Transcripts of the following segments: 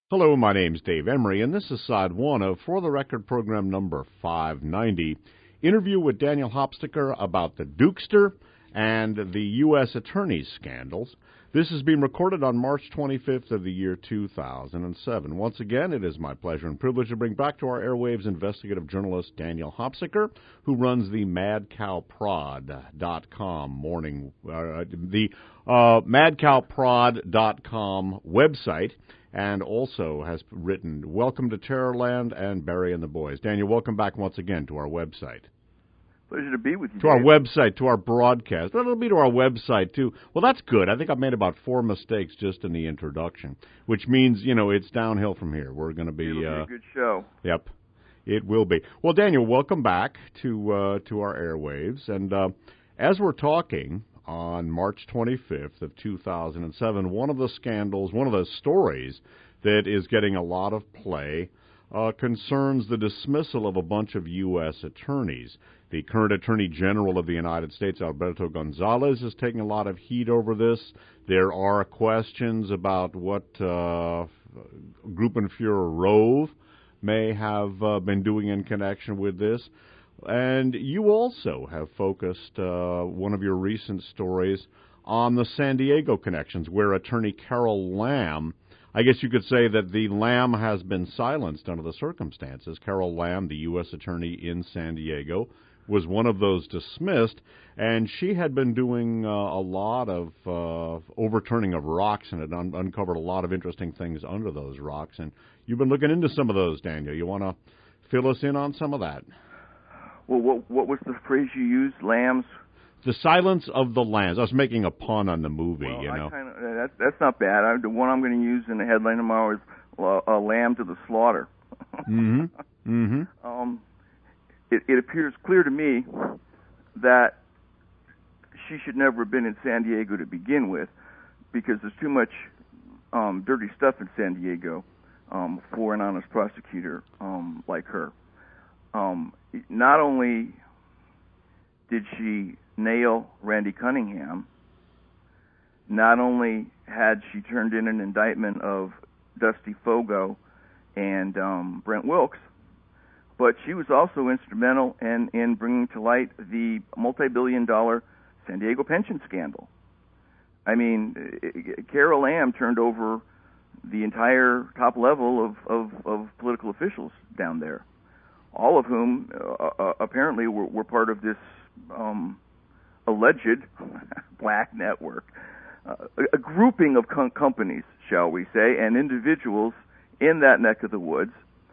Hello, my name's Dave Emery, and this is side one of For the Record program number 590, interview with Daniel Hopsteker about the Dukester and the U.S. Attorney's scandals. This is being recorded on March 25th of the year 2007. Once again, it is my pleasure and privilege to bring back to our airwaves investigative journalist Daniel Hopsteker, who runs the MadCowProd.com MadCowProd.com website, and also has written Welcome to Terrorland and Barry and the Boys. Daniel, welcome back once again to our website. Pleasure to be with you, To our Dave. website, to our broadcast. But it'll be to our website, too. Well, that's good. I think I've made about 4 mistakes just in the introduction, which means, it's downhill from here. We're going to be... It'll be a good show. Yep, it will be. Well, Daniel, welcome back to our airwaves. And as we're talking on March 25th of 2007, one of the stories that is getting a lot of play concerns the dismissal of a bunch of U.S. attorneys. The current Attorney General of the United States, Alberto Gonzales, is taking a lot of heat over this. There are questions about what Gruppenführer Rove may have been doing in connection with this. And you also have focused one of your recent stories on the San Diego connections, where Attorney Carol Lam, I guess you could say that the Lam has been silenced under the circumstances. Carol Lam, the U.S. Attorney in San Diego, was one of those dismissed, and she had been doing a lot of overturning of rocks, and had uncovered a lot of interesting things under those rocks. And you've been looking into some of those, Daniel. You want to fill us in on some of that? Well, what was the phrase you used, lambs? The silence of the lambs. I was making a pun on the movie, Well, that's not bad. The one I'm going to use in the headline tomorrow is a lamb to the slaughter. Mm-hmm. Mm-hmm. It appears clear to me that she should never have been in San Diego to begin with, because there's too much dirty stuff in San Diego for an honest prosecutor like her. Not only did she nail Randy Cunningham, not only had she turned in an indictment of Dusty Fogo and Brent Wilkes, but she was also instrumental in bringing to light the multi-billion-dollar San Diego pension scandal. I mean, Carol Lam turned over the entire top level of political officials down there, all of whom apparently were part of this alleged black network, a grouping of companies, shall we say, and individuals in that neck of the woods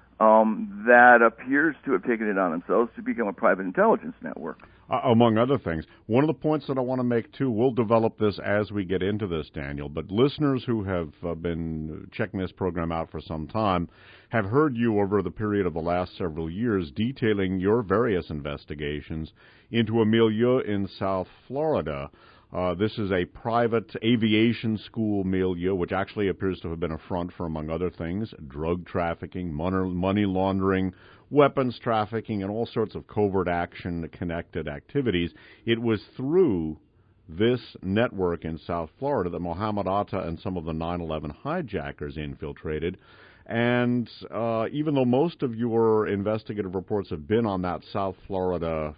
that appears to have taken it on themselves to become a private intelligence network. Among other things. One of the points that I want to make, too, we'll develop this as we get into this, Daniel, but listeners who have been checking this program out for some time have heard you over the period of the last several years detailing your various investigations into a milieu in South Florida. This is a private aviation school milieu, which actually appears to have been a front for, among other things, drug trafficking, money laundering, weapons trafficking, and all sorts of covert action-connected activities. It was through this network in South Florida that Mohammed Atta and some of the 9/11 hijackers infiltrated. And even though most of your investigative reports have been on that South Florida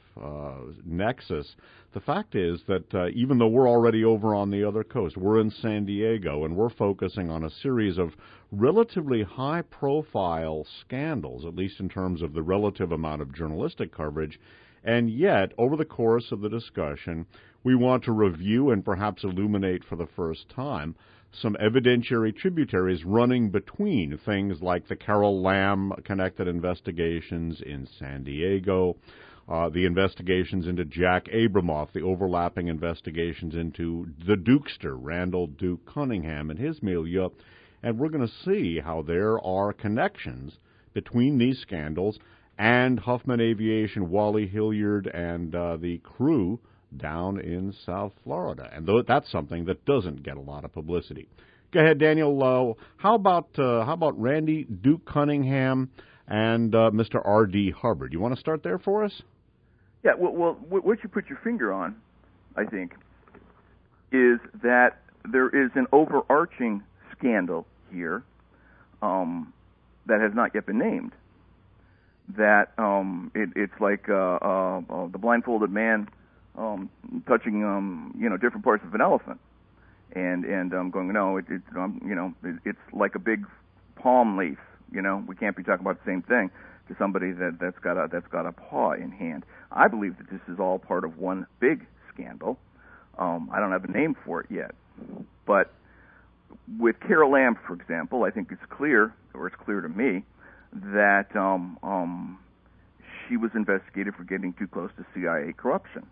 nexus, the fact is that even though we're already over on the other coast, we're in San Diego, and we're focusing on a series of relatively high-profile scandals, at least in terms of the relative amount of journalistic coverage. And yet, over the course of the discussion, we want to review and perhaps illuminate for the first time some evidentiary tributaries running between things like the Carol Lam-connected investigations in San Diego, the investigations into Jack Abramoff, the overlapping investigations into the Dukester, Randall Duke Cunningham, and his milieu. And we're going to see how there are connections between these scandals and Huffman Aviation, Wally Hilliard, and the crew down in South Florida. And that's something that doesn't get a lot of publicity. Go ahead, Daniel. How about Randy Duke Cunningham and Mr. R.D. Hubbard? You want to start there for us? Yeah, well, what you put your finger on, I think, is that there is an overarching scandal here that has not yet been named. That it's like the blindfolded man touching different parts of an elephant, and going it's like a big palm leaf. We can't be talking about the same thing to somebody that's got a paw in hand. I believe that this is all part of one big scandal. I don't have a name for it yet, but with Carol Lam, for example, I think it's clear to me that she was investigated for getting too close to CIA corruption.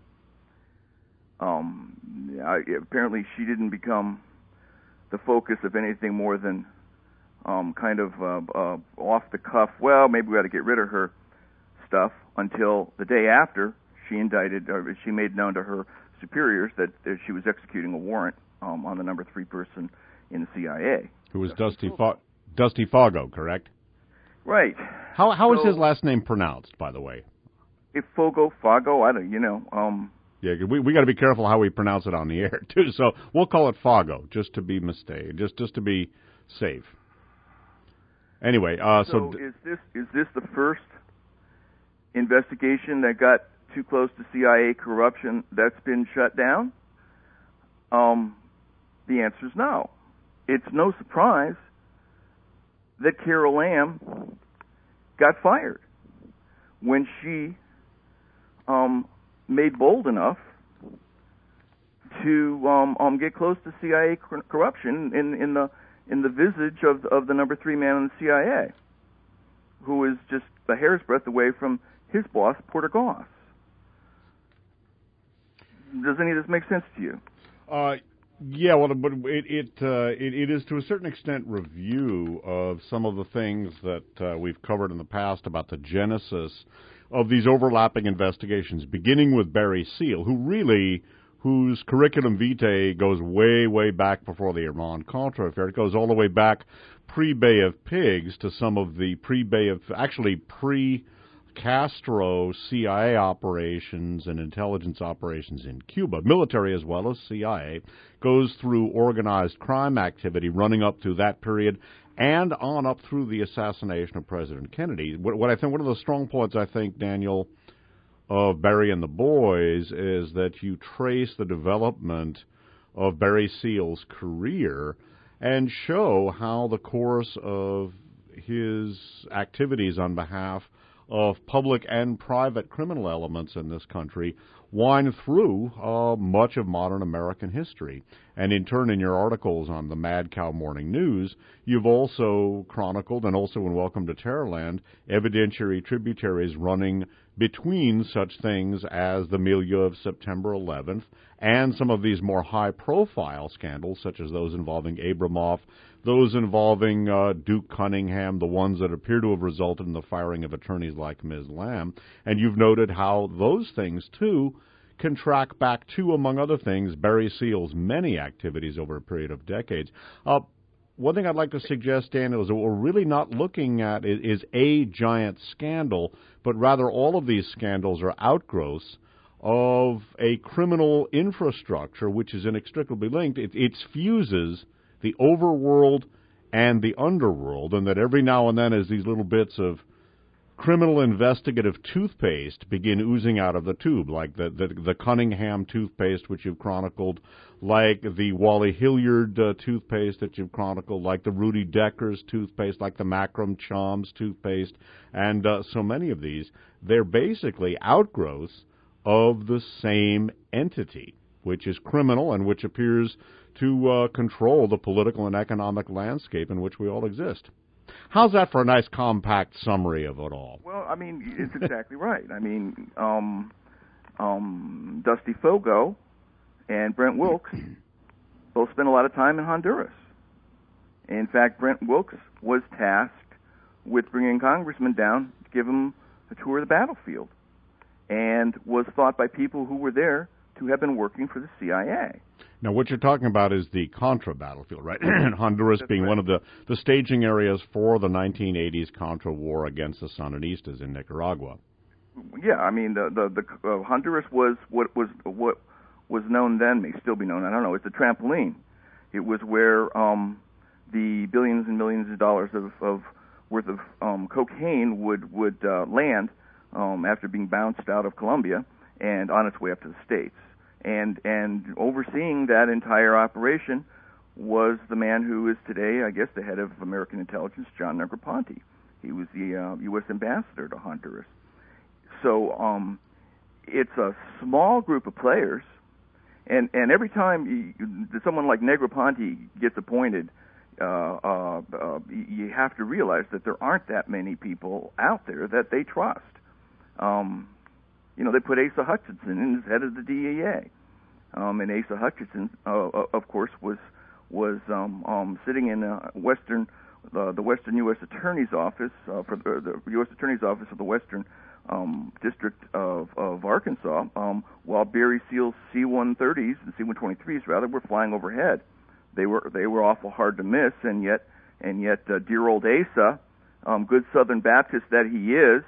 Apparently, she didn't become the focus of anything more than kind of off the cuff. Well, maybe we ought to get rid of her stuff until the day after she made known to her superiors that she was executing a warrant on the number 3 person in the CIA. Who was Dusty Foggo, correct? Right. How is his last name pronounced, by the way? If Foggo, I don't, Yeah, we got to be careful how we pronounce it on the air too. So we'll call it Foggo, just to be just to be safe. Anyway, so is this the first investigation that got too close to CIA corruption that's been shut down? The answer is no. It's no surprise that Carol Lam got fired when she made bold enough to get close to CIA corruption in the visage of the number 3 man in the CIA, who is just a hair's breadth away from his boss, Porter Goss. Does any of this make sense to you? Yeah, well, but it is to a certain extent review of some of the things that we've covered in the past about the genesis of these overlapping investigations, beginning with Barry Seal, whose curriculum vitae goes way, way back before the Iran-Contra affair. It goes all the way back pre-Bay of Pigs to some of the pre-Castro CIA operations and intelligence operations in Cuba, military as well as CIA, goes through organized crime activity running up to that period and on up through the assassination of President Kennedy. What I think one of the strong points, I think, Daniel, of Barry and the Boys is that you trace the development of Barry Seal's career and show how the course of his activities on behalf of public and private criminal elements in this country wind through much of modern American history. And in turn, in your articles on the Mad Cow Morning News, you've also chronicled, and also in Welcome to Terrorland, evidentiary tributaries running between such things as the milieu of September 11th and some of these more high-profile scandals, such as those involving Abramoff, those involving Duke Cunningham, the ones that appear to have resulted in the firing of attorneys like Ms. Lam. And you've noted how those things, too, can track back to, among other things, Barry Seal's many activities over a period of decades. One thing I'd like to suggest, Daniel, is that what we're really not looking at is a giant scandal, but rather all of these scandals are outgrowths of a criminal infrastructure which is inextricably linked. It fuses the overworld and the underworld, and that every now and then as these little bits of criminal investigative toothpaste begin oozing out of the tube, like the Cunningham toothpaste, which you've chronicled, like the Wally Hilliard toothpaste that you've chronicled, like the Rudy Decker's toothpaste, like the Macram Chom's toothpaste, and so many of these. They're basically outgrowths of the same entity, which is criminal and which appears to control the political and economic landscape in which we all exist. How's that for a nice compact summary of it all? Well, I mean, it's exactly right. I mean, Dusty Foggo and Brent Wilkes both spent a lot of time in Honduras. In fact, Brent Wilkes was tasked with bringing congressmen down to give them a tour of the battlefield, and was thought by people who were there to have been working for the CIA. Now, what you're talking about is the Contra battlefield, right? Honduras That's being right. One of the staging areas for the 1980s Contra war against the Sandinistas in Nicaragua. Yeah, I mean, the Honduras was what was known then, may still be known, I don't know, as the trampoline. It was where the billions and millions of dollars of worth of cocaine would land after being bounced out of Colombia and on its way up to the States. And overseeing that entire operation was the man who is today, I guess, the head of American intelligence, John Negroponte. He was the U.S. ambassador to Honduras. So it's a small group of players, and every time someone like Negroponte gets appointed, you have to realize that there aren't that many people out there that they trust. They put Asa Hutchinson in as head of the DEA, and Asa Hutchinson, of course, was sitting in the Western U.S. Attorney's Office for the U.S. Attorney's Office of the Western District of Arkansas, while Barry Seal's C-130s and C-123s rather were flying overhead. They were awful hard to miss, and yet dear old Asa, good Southern Baptist that he is,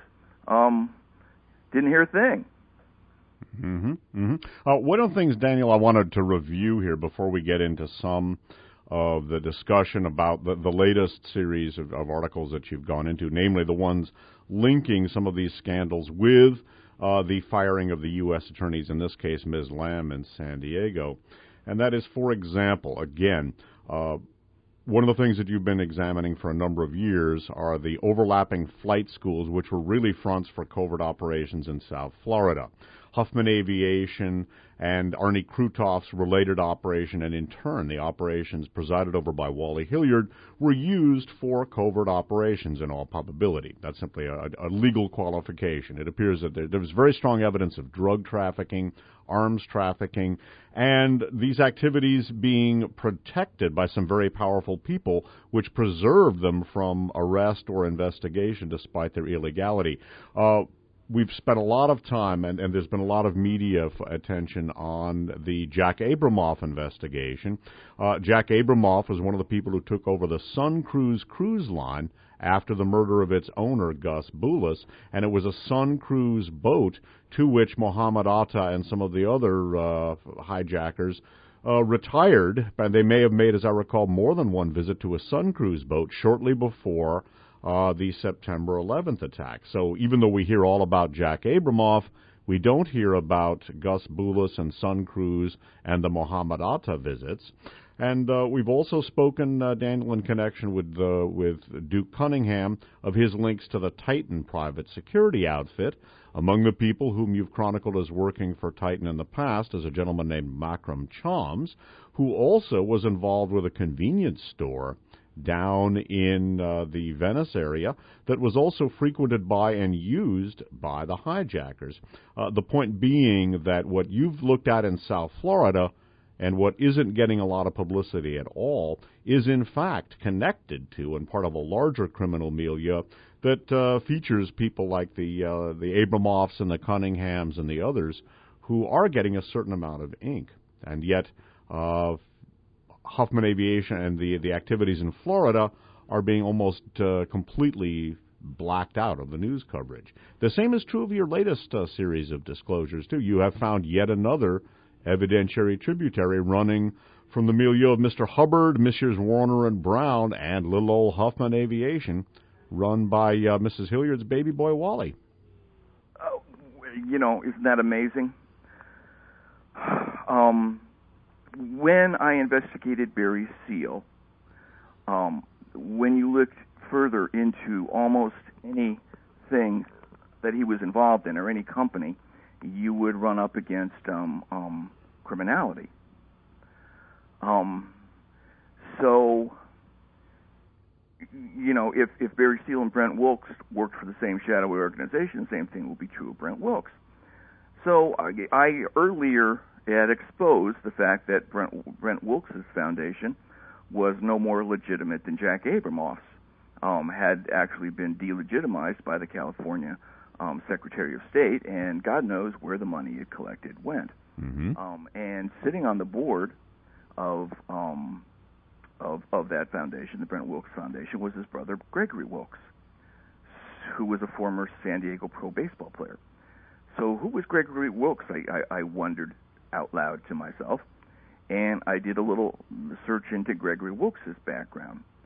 didn't hear a thing. Mm-hmm. Mm-hmm. One of the things, Daniel, I wanted to review here before we get into some of the discussion about the latest series of articles that you've gone into, namely the ones linking some of these scandals with the firing of the U.S. attorneys, in this case, Ms. Lamb in San Diego. And that is, for example, again, one of the things that you've been examining for a number of years are the overlapping flight schools, which were really fronts for covert operations in South Florida. Huffman Aviation and Arnie Krutoff's related operation, and in turn the operations presided over by Wally Hilliard, were used for covert operations in all probability. That's simply a legal qualification. It appears that there was very strong evidence of drug trafficking, arms trafficking, and these activities being protected by some very powerful people, which preserved them from arrest or investigation despite their illegality. We've spent a lot of time, and there's been a lot of media attention on the Jack Abramoff investigation. Jack Abramoff was one of the people who took over the Sun Cruise cruise line after the murder of its owner, Gus Boulos, and it was a Sun Cruise boat to which Mohammed Atta and some of the other hijackers retired, and they may have made, as I recall, more than one visit to a Sun Cruise boat shortly before the September 11th attack. So even though we hear all about Jack Abramoff, we don't hear about Gus Boulos and Sun Cruise and the Mohammed Atta visits. And we've also spoken, Daniel, in connection with Duke Cunningham of his links to the Titan private security outfit. Among the people whom you've chronicled as working for Titan in the past is a gentleman named Makram Chams, who also was involved with a convenience store down in the Venice area that was also frequented by and used by the hijackers. The point being that what you've looked at in South Florida and what isn't getting a lot of publicity at all is in fact connected to and part of a larger criminal milieu that features people like the Abramoffs and the Cunninghams and the others who are getting a certain amount of ink. And yet Huffman Aviation and the activities in Florida are being almost completely blacked out of the news coverage. The same is true of your latest series of disclosures, too. You have found yet another evidentiary tributary running from the milieu of Mr. Hubbard, Messrs. Warner and Brown, and little old Huffman Aviation, run by Mrs. Hilliard's baby boy, Wally. Oh, isn't that amazing? When I investigated Barry Seal, when you looked further into almost anything that he was involved in or any company, you would run up against criminality. So, if Barry Seal and Brent Wilkes worked for the same shadowy organization, the same thing will be true of Brent Wilkes. So I earlier had exposed the fact that Brent Wilkes' foundation was no more legitimate than Jack Abramoff's, had actually been delegitimized by the California Secretary of State, and God knows where the money it collected went. Mm-hmm. And sitting on the board of that foundation, the Brent Wilkes Foundation, was his brother Gregory Wilkes, who was a former San Diego pro baseball player. So who was Gregory Wilkes? I wondered out loud to myself, and I did a little search into Gregory Wilkes' background.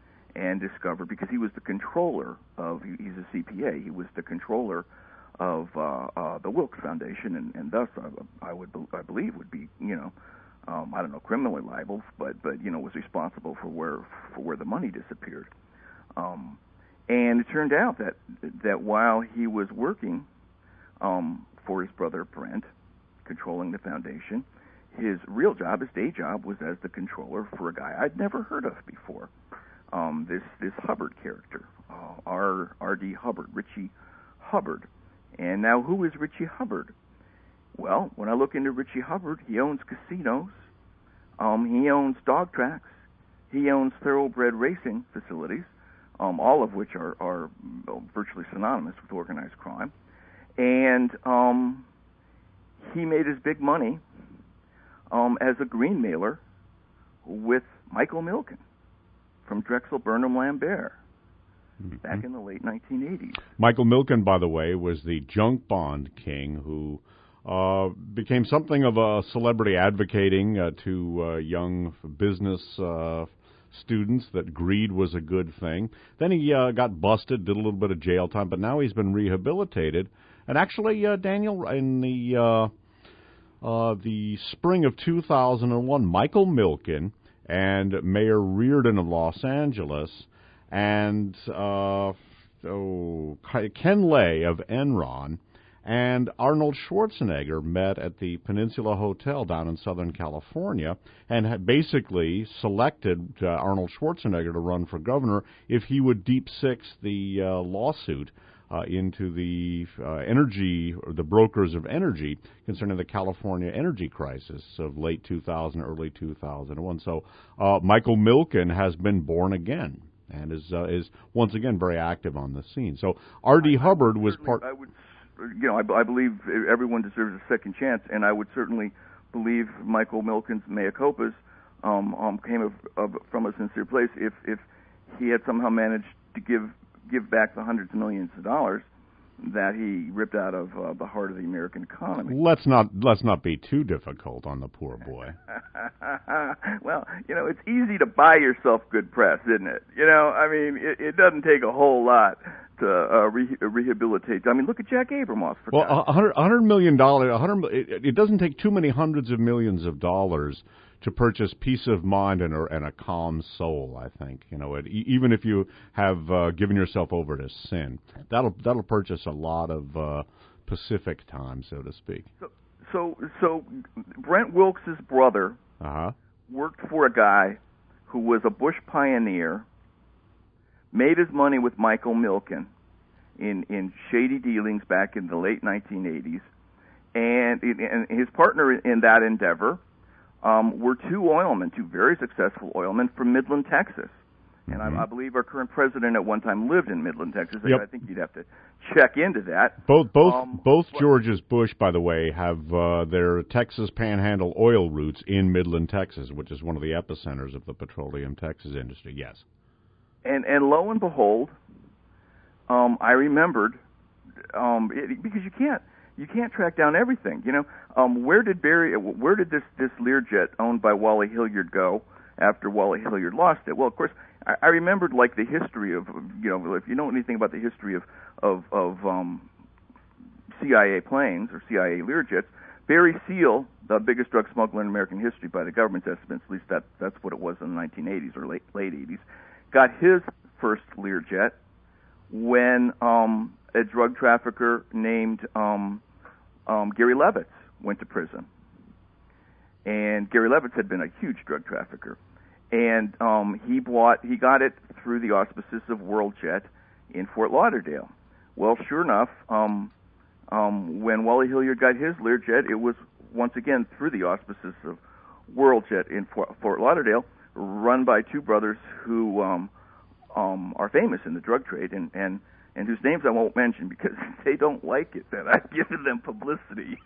and discovered, because he was the controller of, he's a CPA, he was the controller of the Wilkes Foundation, and thus I believe would be, I don't know, criminally liable, but was responsible for where the money disappeared. And it turned out that while he was working for his brother Brent, controlling the foundation, his real job, his day job, was as the controller for a guy I'd never heard of before. This Hubbard character, R.D. Hubbard, Richie Hubbard. And now, who is Richie Hubbard? Well, when I look into Richie Hubbard, he owns casinos, he owns dog tracks, he owns thoroughbred racing facilities, all of which are virtually synonymous with organized crime. And he made his big money as a green mailer with Michael Milken from Drexel Burnham Lambert back in the late 1980s. Michael Milken, by the way, was the junk bond king who became something of a celebrity advocating to young business students that greed was a good thing. Then he got busted, did a little bit of jail time, but now he's been rehabilitated. And actually, Daniel, in the spring of 2001, Michael Milken and Mayor Reardon of Los Angeles and Ken Lay of Enron and Arnold Schwarzenegger met at the Peninsula Hotel down in Southern California and had basically selected Arnold Schwarzenegger to run for governor if he would deep six the lawsuit into the energy, or the brokers of energy, concerning the California energy crisis of late 2000, early 2001. So Michael Milken has been born again and is once again very active on the scene. So R.D. Hubbard was part. I believe everyone deserves a second chance, and I would certainly believe Michael Milken's mea culpas came from a sincere place if he had somehow managed to give back the hundreds of millions of dollars that he ripped out of the heart of the American economy. Let's not be too difficult on the poor boy. Well, it's easy to buy yourself good press, isn't it? I mean, it doesn't take a whole lot to rehabilitate. I mean, look at Jack Abramoff. Well, $100 million. It doesn't take too many hundreds of millions of dollars to purchase peace of mind and a calm soul. I think even if you have given yourself over to sin, that'll purchase a lot of Pacific time, so to speak. So Brent Wilkes' brother worked for a guy who was a Bush pioneer, made his money with Michael Milken in shady dealings back in the late 1980s, and his partner in that endeavor were two very successful oilmen from Midland, Texas. And I believe our current president at one time lived in Midland, Texas. Yep. I think you'd have to check into that. Both Georges Bush, by the way, have their Texas Panhandle oil roots in Midland, Texas, which is one of the epicenters of the petroleum Texas industry. Yes. And lo and behold, I remembered because you can't track down everything. Where did this Learjet owned by Wally Hilliard go after Wally Hilliard lost it? Well, of course, I remembered the history of if you know anything about the history of CIA planes or CIA Learjets, Barry Seal, the biggest drug smuggler in American history by the government's estimates, at least that's what it was in the 1980s or late 80s, got his first Learjet when a drug trafficker named Gary Levitz went to prison. And Gary Levitz had been a huge drug trafficker. And he got it through the auspices of WorldJet in Fort Lauderdale. Well, sure enough, when Wally Hilliard got his Learjet, it was once again through the auspices of WorldJet in Fort Lauderdale, run by two brothers who are famous in the drug trade and whose names I won't mention because they don't like it that I've given them publicity.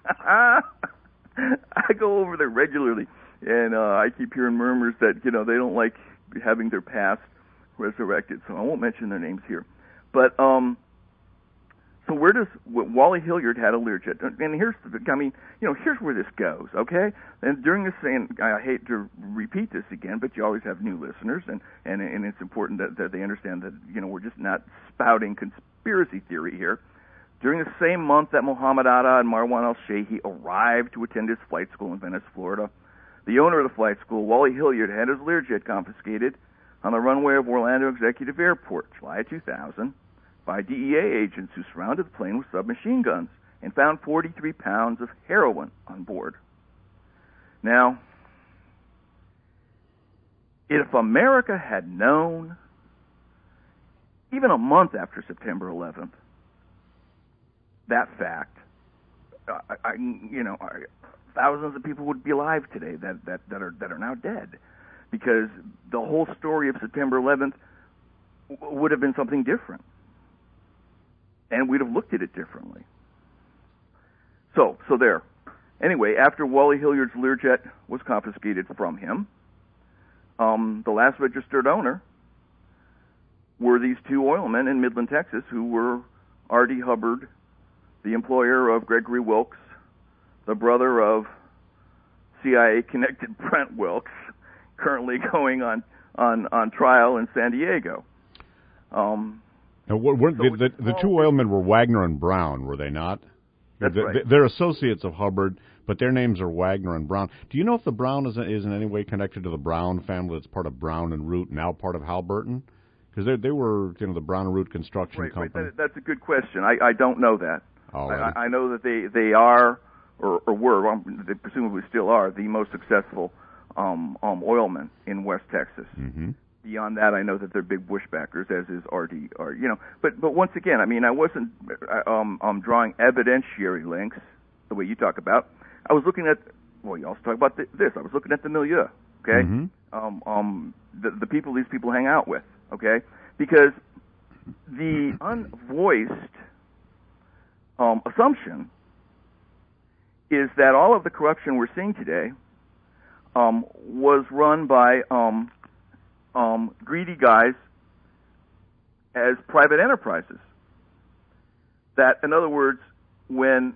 I go over there regularly, and I keep hearing murmurs that they don't like having their past resurrected, so I won't mention their names here. But So where does Wally Hilliard had a Learjet? And here's here's where this goes, okay? And during this, and I hate to repeat this again, but you always have new listeners, and it's important that they understand that we're just not spouting conspiracy theory here. During the same month that Muhammad Atta and Marwan al-Shehi arrived to attend his flight school in Venice, Florida, the owner of the flight school, Wally Hilliard, had his Learjet confiscated on the runway of Orlando Executive Airport, July 2000. By DEA agents who surrounded the plane with submachine guns and found 43 pounds of heroin on board. Now, if America had known, even a month after September 11th, that fact, thousands of people would be alive today that are now dead, because the whole story of September 11th would have been something different. And we'd have looked at it differently. So there. Anyway, after Wally Hilliard's Learjet was confiscated from him, the last registered owner were these two oilmen in Midland, Texas, who were R.D. Hubbard, the employer of Gregory Wilkes, the brother of CIA-connected Brent Wilkes, currently going on trial in San Diego. Now, the two oilmen were Wagner and Brown, were they not? That's right. They're associates of Hubbard, but their names are Wagner and Brown. Do you know if the Brown is in any way connected to the Brown family that's part of Brown and Root, now part of Halliburton? Because they were, the Brown and Root Construction Company. Right. That's a good question. I don't know that. Oh, I know that they are, or were, they presumably still are, the most successful oilmen in West Texas. Mm-hmm. Beyond that, I know that they're big bushbackers, as is RD. But once again, I wasn't drawing evidentiary links the way you talk about. I was looking at, you also talk about this. I was looking at the milieu, okay? Mm-hmm. The people these people hang out with, okay? Because the unvoiced assumption is that all of the corruption we're seeing today was run by greedy guys as private enterprises. That, in other words, when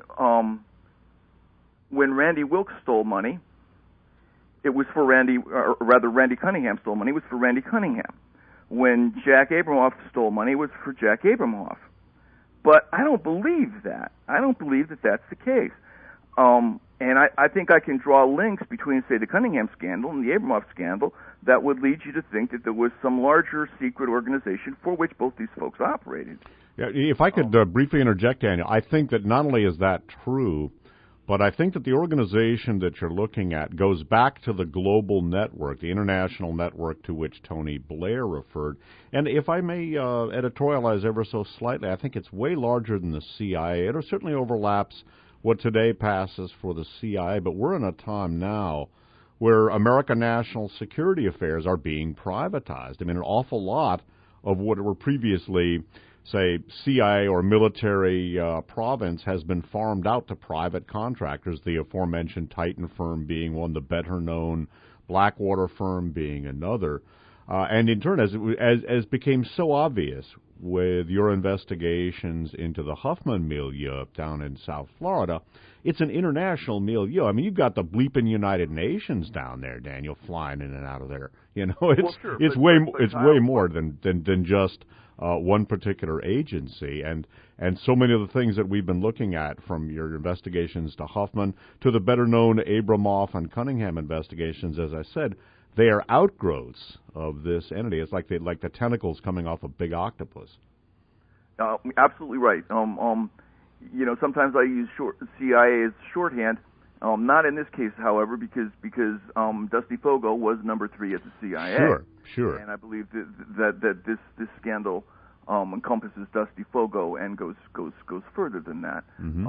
Randy Wilkes stole money, it was for Randy Cunningham stole money, it was for Randy Cunningham. When Jack Abramoff stole money, it was for Jack Abramoff. But I don't believe that. I don't believe that that's the case. And I think I can draw links between, say, the Cunningham scandal and the Abramoff scandal that would lead you to think that there was some larger secret organization for which both these folks operated. Yeah, if I could briefly interject, Daniel, I think that not only is that true, but I think that the organization that you're looking at goes back to the global network, the international network to which Tony Blair referred. And if I may editorialize ever so slightly, I think it's way larger than the CIA. It certainly overlaps what today passes for the CIA, but we're in a time now where American national security affairs are being privatized. I mean, an awful lot of what were previously, say, CIA or military province has been farmed out to private contractors, the aforementioned Titan firm being one, the better-known Blackwater firm being another. And in turn, as became so obvious with your investigations into the Huffman milieu down in South Florida, it's an international milieu. I mean, you've got the bleeping United Nations down there, Daniel, flying in and out of there. It's way more than just one particular agency, and so many of the things that we've been looking at, from your investigations to Huffman to the better-known Abramoff and Cunningham investigations, as I said, they are outgrowths of this entity. It's like the tentacles coming off a big octopus. Absolutely right. Sometimes I use CIA as shorthand. Not in this case, however, because Dusty Fogo was number 3 at the CIA. Sure. And I believe that this scandal encompasses Dusty Fogo and goes further than that. Mm-hmm.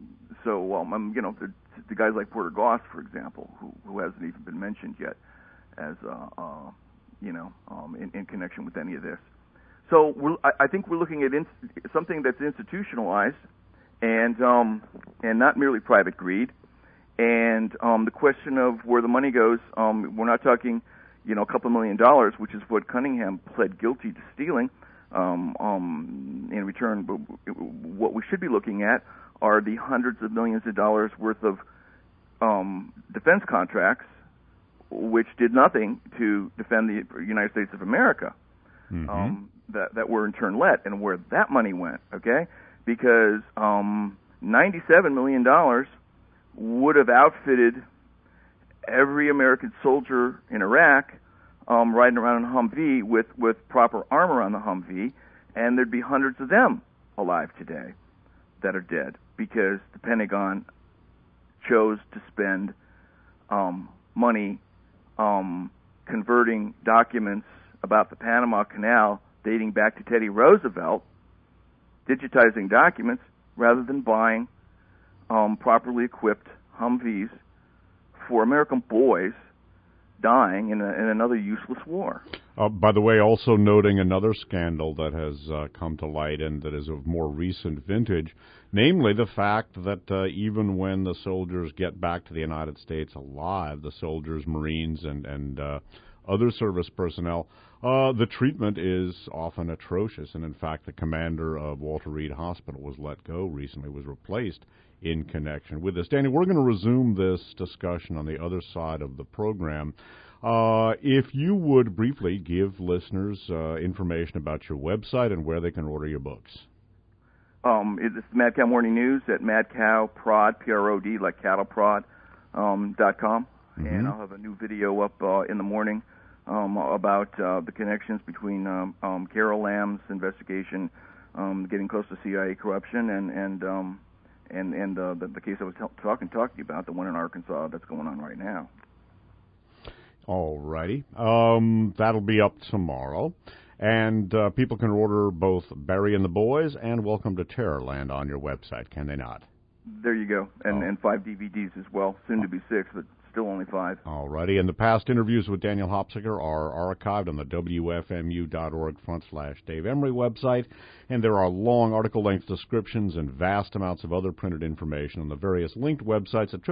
The guys like Porter Goss, for example, who hasn't even been mentioned yet, as in connection with any of this. So I think we're looking at something that's institutionalized and not merely private greed. And the question of where the money goes, we're not talking, a couple $1 million, which is what Cunningham pled guilty to stealing. In return, what we should be looking at are the hundreds of millions of dollars worth of defense contracts, which did nothing to defend the United States of America, that were in turn let, and where that money went, okay? Because $97 million would have outfitted every American soldier in Iraq riding around in a Humvee with proper armor on the Humvee, and there'd be hundreds of them alive today that are dead because the Pentagon chose to spend money converting documents about the Panama Canal dating back to Teddy Roosevelt, digitizing documents, rather than buying properly equipped Humvees for American boys dying in another useless war. By the way, also noting another scandal that has come to light and that is of more recent vintage, namely the fact that even when the soldiers get back to the United States alive, the soldiers, Marines, and other service personnel, the treatment is often atrocious. And in fact, the commander of Walter Reed Hospital was let go recently, was replaced in connection with this. Danny, we're going to resume this discussion on the other side of the program. If you would briefly give listeners information about your website and where they can order your books. It's Mad Cow Morning News at madcowprod, P-R-O-D, like cattleprod, .com. And I'll have a new video up in the morning about the connections between Carol Lamb's investigation, getting close to CIA corruption, and the case I was talking to you about, the one in Arkansas that's going on right now. All righty. That'll be up tomorrow. And people can order both Barry and the Boys and Welcome to Terrorland on your website, can they not? There you go. And 5 DVDs as well. Soon to be 6, but still only 5. All righty. And the past interviews with Daniel Hopsinger are archived on the WFMU.org/Dave Emery website. And there are long article-length descriptions and vast amounts of other printed information on the various linked websites at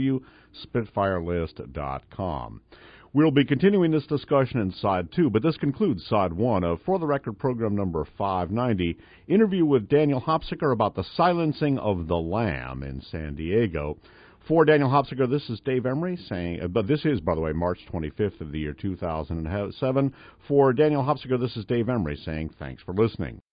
www.spitfirelist.com. We'll be continuing this discussion in Side 2, but this concludes Side 1 of For the Record program number 590, interview with Daniel Hopsinger about the silencing of the Lamb in San Diego. For Daniel Hopsinger, this is Dave Emery saying, but this is, by the way, March 25th of the year 2007. For Daniel Hopsinger, this is Dave Emery saying thanks for listening.